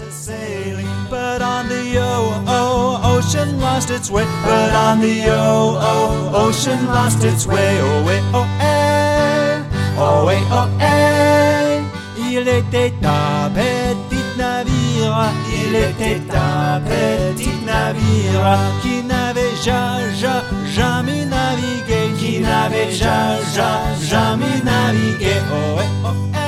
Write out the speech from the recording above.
sailing, but on the ocean lost its way. But on the ocean lost its way. Oh, ouais, oh, hey, oh, ouais, oh, hey. Il était un petit navire, il était un petit navire qui n'avait jamais navigué, qui n'avait jamais navigué. Oh, ouais, oh, hey.